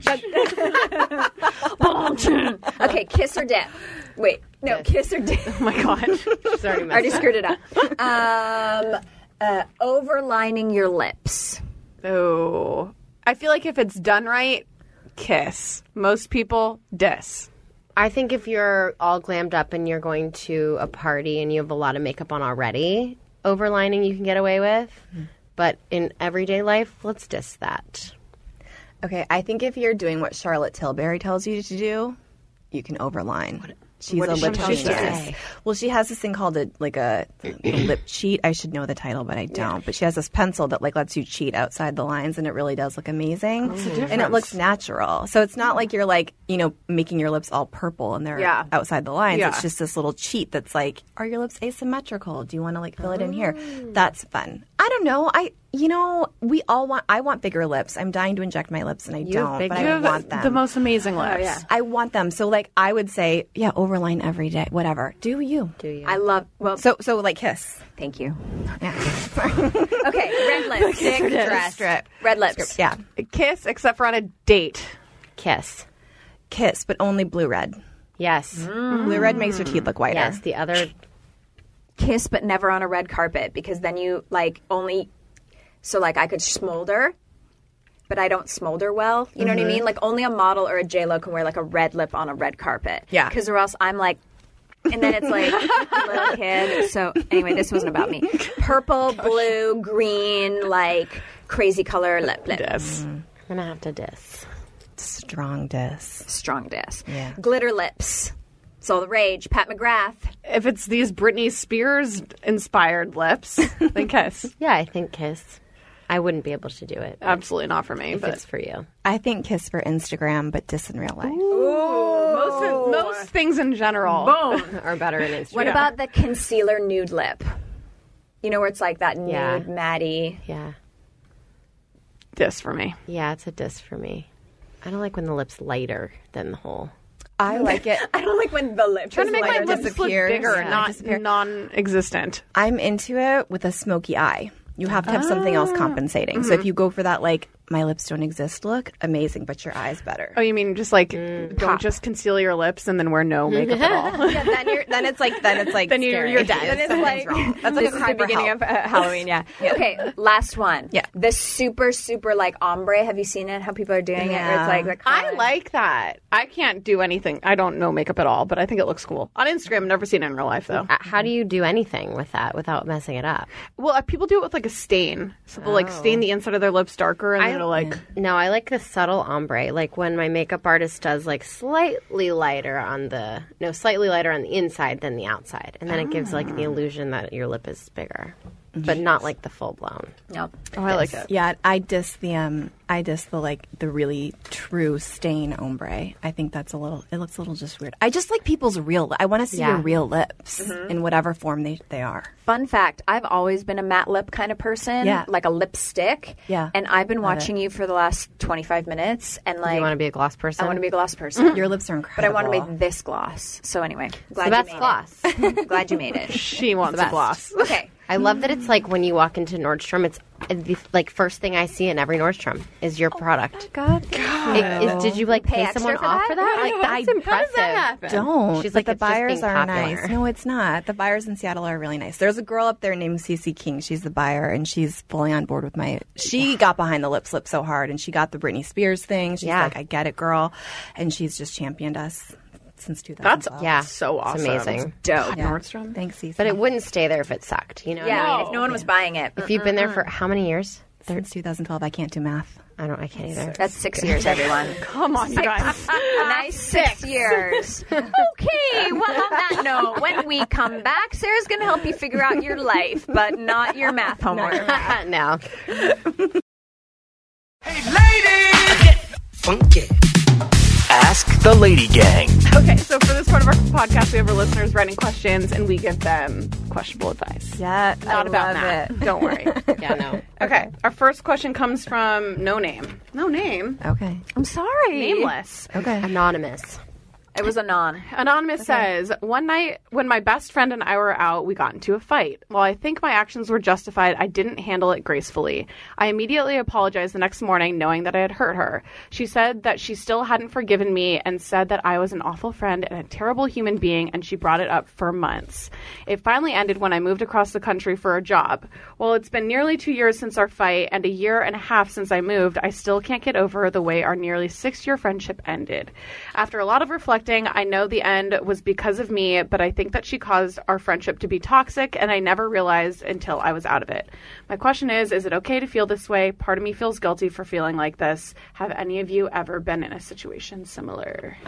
Okay, kiss or dip. Wait, no, kiss or dip. Oh my God. She's Already screwed it up. Overlining your lips. Oh. I feel like if it's done right, kiss. Most people, diss. I think if you're all glammed up and you're going to a party and you have a lot of makeup on already, overlining you can get away with. But in everyday life, let's diss that. Okay, I think if you're doing what Charlotte Tilbury tells you to do, you can overline. She's a lip cheat. Well, she has this thing called a lip cheat. I should know the title, but I don't. But she has this pencil that like lets you cheat outside the lines, and it really does look amazing. And it looks natural. So it's not like you're like, making your lips all purple and they're outside the lines. Yeah. It's just this little cheat that's like, are your lips asymmetrical? Do you want to like fill it in here? That's fun. I don't know. I want bigger lips. I'm dying to inject my lips, and I don't. But I want them. The most amazing lips. Oh, yeah. I want them. So like I would say, overline every day, whatever. Do you? I love, So like kiss. thank you. Yeah. Okay, red lips. Strip. Red lips. Yeah. Kiss, except for on a date. Kiss, but only blue red. Yes. Blue red makes your teeth look whiter. Yes, the other... Kiss, but never on a red carpet, because then you like only... So like I could smolder, but I don't smolder well. You know what I mean? Like only a model or a J-Lo can wear like a red lip on a red carpet. Yeah. Because or else I'm like... And then it's like a little kid. So anyway, this wasn't about me. Purple, blue, green, like crazy color lip. Diss. I'm going to have to diss. Strong diss. Strong diss. Yeah. Glitter lips. It's all the rage. Pat McGrath. If it's these Britney Spears inspired lips, then kiss. Yeah, I think kiss. I wouldn't be able to do it. Absolutely not for me. If But it's for you. I think kiss for Instagram, but diss in real life. most things in general Are better in Instagram. What about the concealer nude lip? You know, where it's like that nude, Yeah. matte. Yeah. Diss for me. Yeah, it's a diss for me. I don't like when the lip's lighter than the whole. I like it. I don't like when the lips Trying to make my lips look disappears. bigger, Yeah, not disappear. non-existent. I'm into it with a smoky eye. You have to have something else compensating. So if you go for that, like, my lips don't exist look, amazing, but your eye's better. Oh, you mean just like don't just conceal your lips and then wear no makeup at all? Yeah, then it's like Then you're dead. Then it's like wrong. That's like This a is cry the for beginning help. of Halloween, yeah. Okay, last one. Yeah. The super, super like ombre. Have you seen it? How people are doing it? Where it's like the I color. like that. I can't do anything. I don't know makeup at all, but I think it looks cool. On Instagram, I've never seen it in real life, though. How do you do anything with that without messing it up? Well, people do it with like a stain. So they'll like stain the inside of their lips darker and then it'll like... No, I like the subtle ombre. Like when my makeup artist does like slightly lighter on the inside than the outside. And then it gives like the illusion that your lip is bigger. But not like the full blown. Nope. Oh, I like it. Yeah, I diss the like the really true stain ombre. I think that's it looks a little just weird. I just like people's I want to see your real lips in whatever form they are. Fun fact, I've always been a matte lip kind of person. Yeah. Like a lipstick. Yeah. And I've been watching you for the last 25 minutes. And like, Do you want to be a gloss person? I want to be a gloss person. Your lips are But I incredible. want to make this gloss. So anyway, glad the best you made gloss. it. Glad you made it. She wants a gloss. Okay. I love that it's like when you walk into Nordstrom, it's the like first thing I see in every Nordstrom is your product. God. Did you like Pay pay someone extra for off that? for that? Like that's impressive. Don't. She's But like, the it's just buyers being are popular. nice. No, it's not. The buyers in Seattle are really nice. There's a girl up there named Cece King. She's the buyer, and she's fully on board with she got behind the lip slip so hard, and she got the Britney Spears thing. She's Yeah. like, I get it, girl. And she's just championed us since 2012. That's so awesome. It's amazing. Dope. Yeah. Nordstrom. Thanks, Cece. But it wouldn't stay there if it sucked, you know? Yeah, what I I mean? mean, if no one was buying it. If you've been there for how many years? Since 2012, I can't do math. I can't either. That's 6 years, everyone. Come on, you guys. Nice 6 years. Okay, well, on that note, when we come back, Sarah's going to help you figure out your life, but not your math homework. No. Funky. Ask the Lady Gang. Okay, so for this part of our podcast, we have our listeners writing questions, and we give them questionable advice. Yeah, Not about that. Don't worry. Yeah, no. Okay, our first question comes from No Name. No Name? Okay. I'm sorry. Nameless. Okay. Anonymous. It was a non. Anonymous says, one night when my best friend and I were out, we got into a fight. While I think my actions were justified, I didn't handle it gracefully. I immediately apologized the next morning, knowing that I had hurt her. She said that she still hadn't forgiven me and said that I was an awful friend and a terrible human being, and she brought it up for months. It finally ended when I moved across the country for a job. While it's been nearly 2 years since our fight and a year and a half since I moved, I still can't get over the way our nearly 6-year friendship ended. After a lot of reflecting, I know the end was because of me, but I think that she caused our friendship to be toxic, and I never realized until I was out of it. My question is it okay to feel this way? Part of me feels guilty for feeling like this. Have any of you ever been in a situation similar?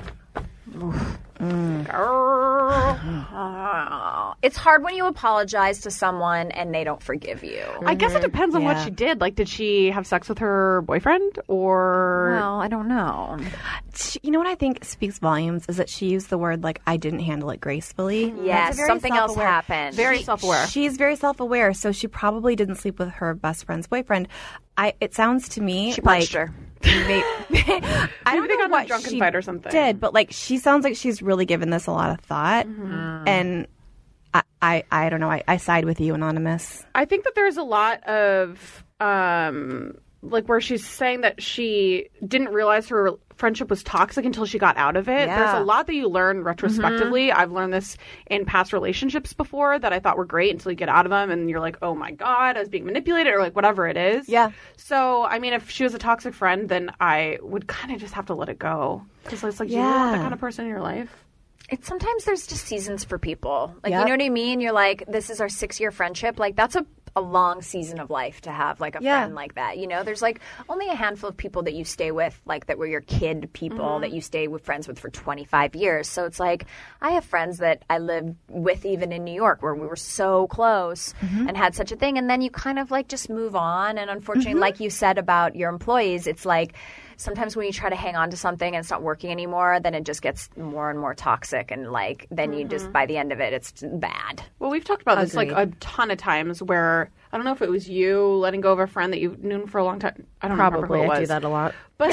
It's hard when you apologize to someone and they don't forgive you. I guess it depends on what Yeah. she did. Like, did she have sex with her boyfriend or... Well, I don't know. You know what I think speaks volumes is that she used the word, like, I didn't handle it gracefully. Yes, That's very something else self-aware. happened. Very self-aware. She's very self-aware, so she probably didn't sleep with her best friend's boyfriend. It sounds to me She like punched her. I don't they know got in a what drunken she fight or something. did, but like she sounds like she's really given this a lot of thought, and I don't know. I side with you, Anonymous. I think that there's a lot of like where she's saying that she didn't realize her friendship was toxic until she got out of it. Yeah. There's a lot that you learn retrospectively. I've learned this in past relationships before that I thought were great until you get out of them and you're like, oh my God, I was being manipulated or like whatever it is. Yeah. So, I mean, if she was a toxic friend, then I would kind of just have to let it go. Because it's like, you don't want that kind of person in your life. It's sometimes there's just seasons for people. Like, Yep. you know what I mean? You're like, this is our 6-year friendship. Like, that's a a long season of life to have like a friend like that. You know, there's like only a handful of people that you stay with, like that were your kid people that you stay with friends with for 25 years. So it's like I have friends that I lived with even in New York where we were so close and had such a thing. And then you kind of like just move on. And unfortunately, like you said about your employees, it's like sometimes when you try to hang on to something and it's not working anymore, then it just gets more and more toxic. And like then you just, by the end of it, it's bad. Well, we've talked about this like a ton of times where I don't know if it was you letting go of a friend that you've known for a long time. I don't remember who it was. I do that a lot. But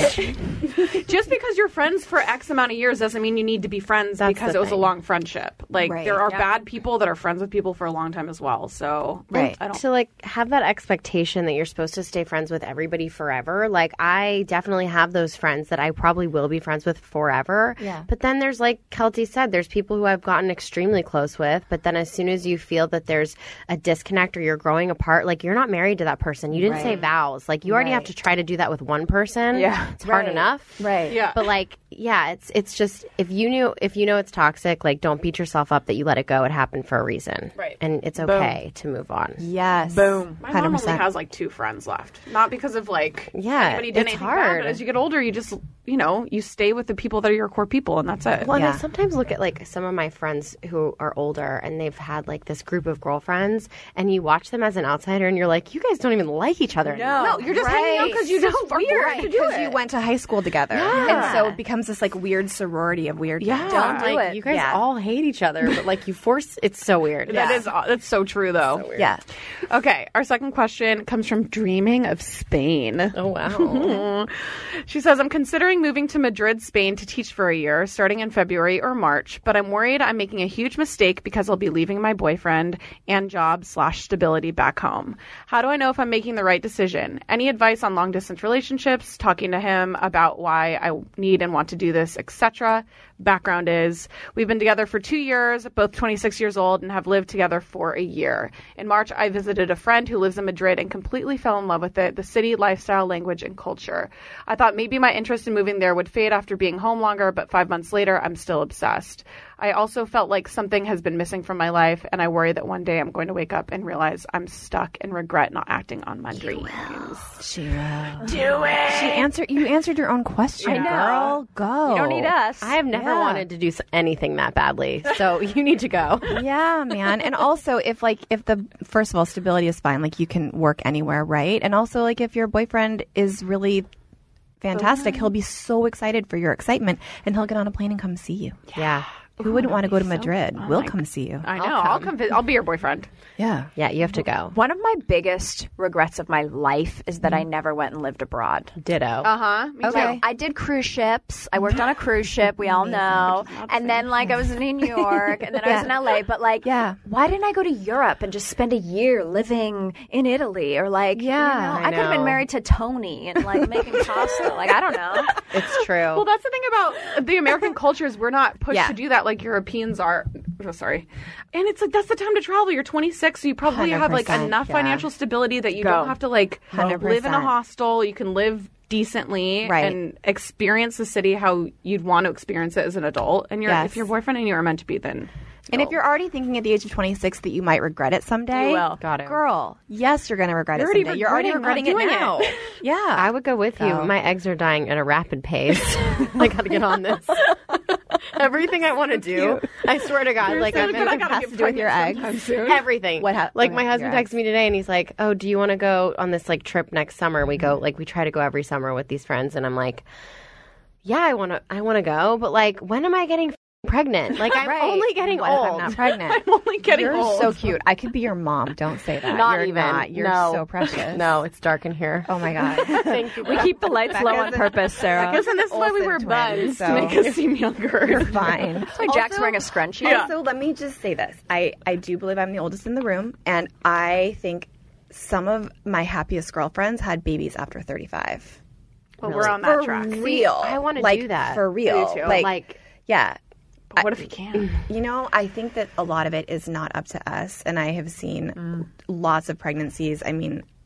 just because you're friends for X amount of years doesn't mean you need to be friends because it was a long friendship. Like there are bad people that are friends with people for a long time as well. So I don't to like have that expectation that you're supposed to stay friends with everybody forever. Like I definitely have those friends that I probably will be friends with forever. Yeah. But then there's like Kelty said, there's people who I've gotten extremely close with. But then as soon as you feel that there's a disconnect or you're growing apart, like you're not married to that person. You didn't say vows. Like you already have to try to do that with one person. Yeah. It's hard enough. Right. Yeah. But like, yeah, it's just if you know it's toxic, like don't beat yourself up that you let it go. It happened for a reason. Right. And it's okay to move on. Yes. Boom. My 100%. mom only has like 2 friends left. Not because of like anybody did it's anything hard. bad, but as you get older, you just you stay with the people that are your core people, and that's it. Well, and I sometimes look at like some of my friends who are older and they've had like this group of girlfriends, and you watch them as an outsider, and you're like, you guys don't even like each other. No, you're just hanging out because you just are weird to do because it. you went to high school together, and so it becomes this like weird sorority of weirdness. Yeah, Don't do like, it. You guys all hate each other, but like you force. It's so weird. That's so true, though. Yeah. Okay, our second question comes from Dreaming of Spain. Oh wow. She says, I'm considering moving to Madrid, Spain to teach for a year, starting in February or March, but I'm worried I'm making a huge mistake because I'll be leaving my boyfriend and job/stability back home. How do I know if I'm making the right decision? Any advice on long-distance relationships, talking to him about why I need and want to do this, etc.? Background is, we've been together for 2 years, both 26 years old, and have lived together for a year. In March, I visited a friend who lives in Madrid and completely fell in love with it, the city, lifestyle, language, and culture. I thought maybe my interest in moving there would fade after being home longer, but 5 months later, I'm still obsessed. I also felt like something has been missing from my life, and I worry that one day I'm going to wake up and realize I'm stuck and regret not acting on my dreams. She will. Do it! You answered your own question. I know. Girl, go. You don't need us. I have never wanted to do anything that badly, so you need to go. Yeah, man. And also, if the first of all, stability is fine. Like you can work anywhere, right? And also, like if your boyfriend is really fantastic, he'll be so excited for your excitement, and he'll get on a plane and come see you. Yeah. Who wouldn't want to go to Madrid? We'll come see you. I know. I'll come. I'll be your boyfriend. Yeah. Yeah, you have to go. One of my biggest regrets of my life is that I never went and lived abroad. Ditto. Uh-huh. Me Okay. I did cruise ships. I worked on a cruise ship, we all know. And then like I was in New York and then I was in LA. But like why didn't I go to Europe and just spend a year living in Italy? Or like I could have been married to Tony and like making pasta. Like I don't know. It's true. Well, that's the thing about the American culture is we're not pushed to do that like Europeans are. Oh, sorry. And it's like that's the time to travel. You're 26, so you probably have like enough financial stability that you don't have to like 100%. live in a hostel. You can live decently and experience the city how you'd want to experience it as an adult. And if your boyfriend and you are meant to be, then and if you're already thinking at the age of 26 that you might regret it someday, you will. Got it. Girl, yes, you're going to regret it someday. You're already regretting it now. Yeah. I would go with you. My eggs are dying at a rapid pace. I got to get on this. Everything I want to do, I swear to God, like everything has to do with your eggs. Everything. Like my husband texted me today, and he's like, "Oh, do you want to go on this like trip next summer?" We go we try to go every summer with these friends, and I'm like, "Yeah, I want to go, but like, when am I getting pregnant? Like, I'm only getting what old. If I'm not pregnant. I'm only getting You're old. so cute. I could be your mom. Don't say that. Not You're even. not. You're No. so precious. No, it's dark in here. Oh my God. Thank you. We keep the lights low on purpose, Sarah. Isn't this why we wear Olsen buns twins, to so- make us seem younger? You're fine. That's why Jack's wearing a scrunchie. Also, let me just say this. I do believe I'm the oldest in the room, and I think some of my happiest girlfriends had babies after 35. Well, we're on that track. Real. I wanna like, do that. For real. I do too. Like, yeah. But what if you can't? You know, I think that a lot of it is not up to us, and I have seen lots of pregnancies. I mean,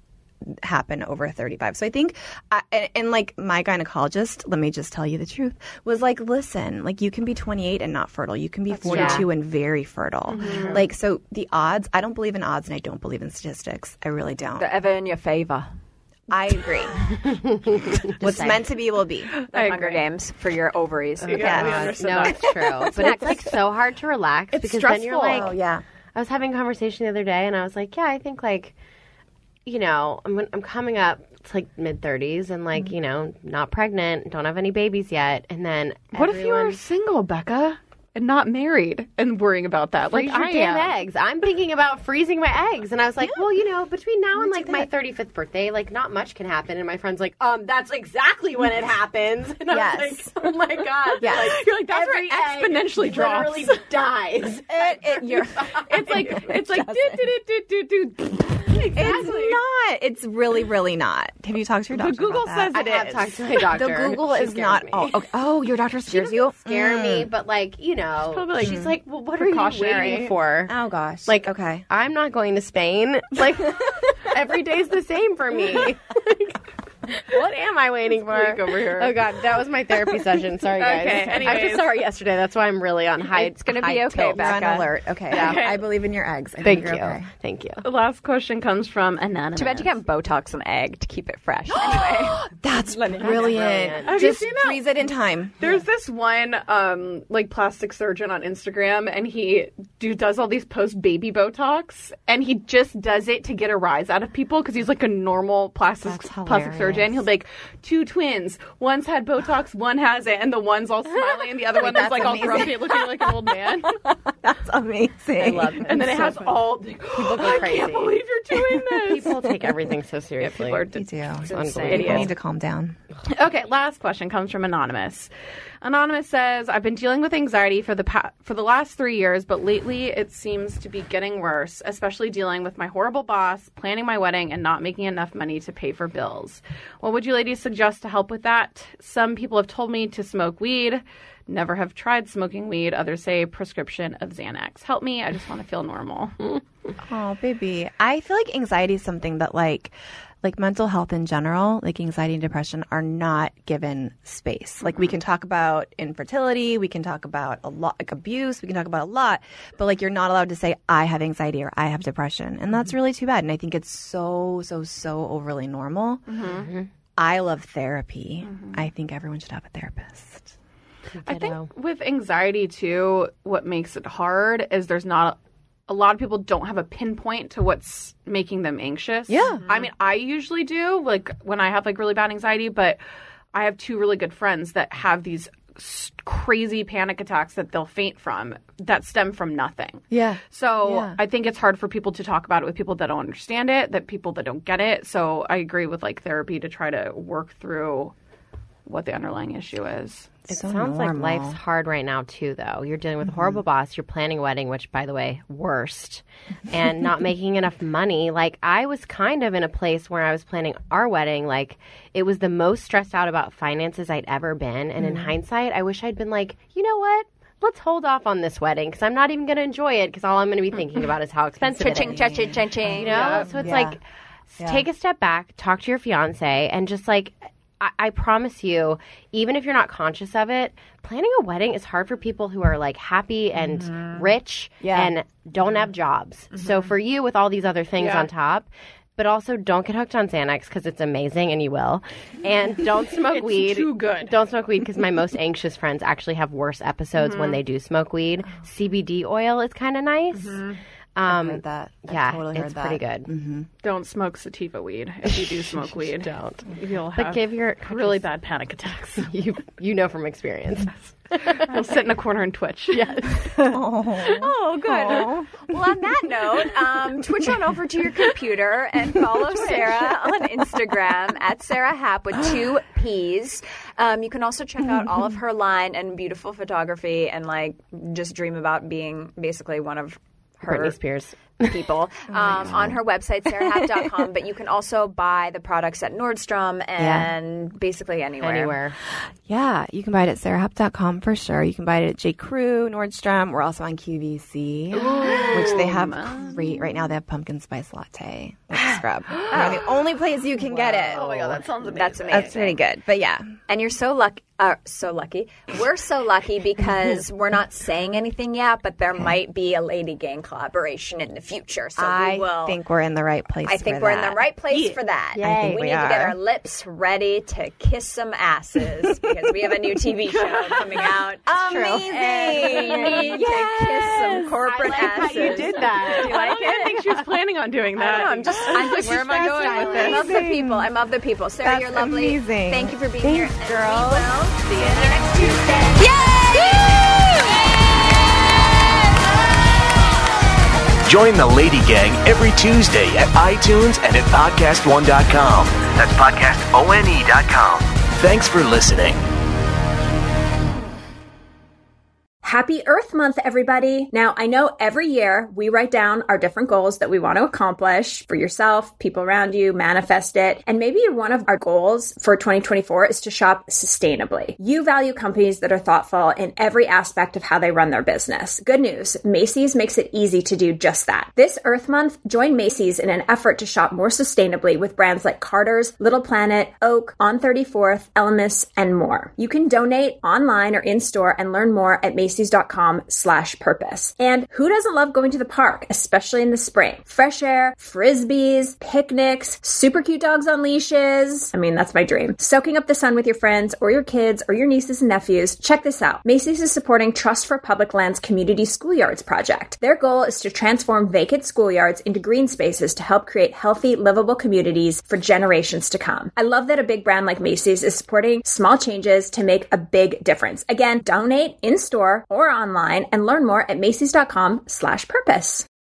happen over 35. So I think, and like my gynecologist, let me just tell you the truth, was like, listen, like you can be 28 and not fertile. You can be 42 and very fertile. Like, so the odds, I don't believe in odds and I don't believe in statistics. I really don't. They're ever in your favor. I agree. What's meant to be will be. The Hunger Games for your ovaries. It's true. But it's like so hard to relax because then you're like, Oh, yeah. I was having a conversation the other day and I was like, yeah, I think like, you know, I'm coming up to like mid-30s and like, you know, not pregnant, don't have any babies yet. And then what if you were single, Becca? And not married and worrying about that. Freeze your damn eggs. I'm thinking about freezing my eggs. And I was like, well, you know, between now and like my 35th birthday, like not much can happen. And my friend's like, that's exacally when it happens. And I was like, oh my God. Yes. Like, You're like, that's where it exponentially drops. Literally dies. It's like It's not. It's really, really not. Have you talked to your doctor? The Google about that? says it I have is. talked to my doctor. The Google She is scares not. me. Oh, your doctor scares you? Scare me, but like, you know, probably, she's like, well, what are you precautionary. waiting for? Oh gosh. Like, okay. I'm not going to Spain. Like, every day's the same for me. What am I waiting for? Over here. Oh God, that was my therapy session. Sorry, guys. Okay, I anyways. just saw her yesterday. That's why I'm really on high. It's going to be high okay, tilt. You're on Becca. alert. Okay. Yeah. I believe in your eggs. I Thank think you. you're okay. Thank you. The last question comes from Anonymous. Too bad you can't Botox an egg to keep it fresh. Anyway. That's brilliant. Have you Just seen that? freeze it in time. There's this one like plastic surgeon on Instagram, and he does all these post baby Botox, and he just does it to get a rise out of people because he's like a normal plastic surgeon. He'll be like, 2 twins, one's had Botox, one hasn't, and the one's all smiling, and the other one is like all grumpy, looking like an old man. That's amazing. I love it. And then it has all People go I crazy. can't believe you're doing this. People take everything so seriously. People are You do. unbelievable. You need to calm down. Okay, last question comes from Anonymous. Anonymous says, I've been dealing with anxiety for the last 3 years, but lately it seems to be getting worse, especially dealing with my horrible boss, planning my wedding, and not making enough money to pay for bills. What would you ladies suggest to help with that? Some people have told me to smoke weed. Never have tried smoking weed. Others say prescription of Xanax. Help me. I just want to feel normal. Oh, baby. I feel like anxiety is something that like mental health in general, like anxiety and depression are not given space. Like we can talk about infertility, we can talk about a lot, like abuse, we can talk about a lot, but like you're not allowed to say I have anxiety or I have depression. And that's really too bad. And I think it's so overly normal. I love therapy. I think everyone should have a therapist. I think with anxiety too, what makes it hard is there's not a lot of people don't have a pinpoint to what's making them anxious. Yeah. I mean, I usually do, like when I have like really bad anxiety, but I have 2 really good friends that have these crazy panic attacks that they'll faint from that stem from nothing. Yeah. So Yeah. I think it's hard for people to talk about it with people that don't understand it, that people that don't get it. So I agree with like therapy to try to work through what the underlying issue is. It So sounds like normal. life's hard right now, too, though. You're dealing with a horrible boss. You're planning a wedding, which, by the way, worst. And not making enough money. Like, I was kind of in a place where I was planning our wedding. Like, it was the most stressed out about finances I'd ever been. And in hindsight, I wish I'd been like, you know what? Let's hold off on this wedding because I'm not even going to enjoy it because all I'm going to be thinking about is how expensive it is. Cha-ching. You know? So it's like, take a step back, talk to your fiance, and just like, I promise you, even if you're not conscious of it, planning a wedding is hard for people who are like happy and rich and don't have jobs. So for you, with all these other things on top, but also don't get hooked on Xanax because it's amazing and you will. And don't smoke weed. Too good. Don't smoke weed because my most anxious friends actually have worse episodes when they do smoke weed. CBD oil is kind of nice. I've heard that. Yeah, I've totally heard it's that. pretty good. Don't smoke sativa weed. If you do smoke weed, Don't. you'll But have give your really bad panic attacks. you know from experience. I'll sit in a corner and twitch. Yes. Oh, good. Well, on that note, twitch on over to your computer and follow Sarah on Instagram at Sarah Happ with 2 P's. You can also check out all of her line and beautiful photography and like just dream about being basically one of her Britney Spears. people on her website, sarahhapp.com. But you can also buy the products at Nordstrom and basically anywhere. Yeah, you can buy it at sarahhapp.com for sure. You can buy it at J. Crew, Nordstrom. We're also on QVC, which they have great right now. They have pumpkin spice latte scrub. They're the only place you can get it. Oh my God, that sounds amazing. That's amazing. That's pretty good. But yeah. And you're so lucky. We're so lucky because we're not saying anything yet, but there might be a Lady Gang collaboration in the future. So I think we're in the right place. I think we're in the right place for that. Yay. I think we need to get our lips ready to kiss some asses because we have a new TV show coming out. Amazing! And we need to kiss some corporate asses. How you did that. Do you like it? I didn't think she was planning on doing that. I'm just where am I going with this? I love the people. I love the people. Sarah, That's you're lovely. Amazing. Thank you for being here. Thanks, girl. And we will see you next Tuesday. Join the Lady Gang every Tuesday at iTunes and at podcastone.com. That's podcastone.com. Thanks for listening. Happy Earth Month, everybody. Now, I know every year we write down our different goals that we want to accomplish for yourself, people around you, manifest it. And maybe one of our goals for 2024 is to shop sustainably. You value companies that are thoughtful in every aspect of how they run their business. Good news, Macy's makes it easy to do just that. This Earth Month, join Macy's in an effort to shop more sustainably with brands like Carter's, Little Planet, Oak, On 34th, Elemis, and more. You can donate online or in-store and learn more at Macy's.com/purpose. And who doesn't love going to the park, especially in the spring? Fresh air, frisbees, picnics, super cute dogs on leashes. I mean, that's my dream. Soaking up the sun with your friends or your kids or your nieces and nephews. Check this out. Macy's is supporting Trust for Public Lands Community Schoolyards project. Their goal is to transform vacant schoolyards into green spaces to help create healthy, livable communities for generations to come. I love that a big brand like Macy's is supporting small changes to make a big difference. Again, donate in-store or online and learn more at Macy's.com/purpose.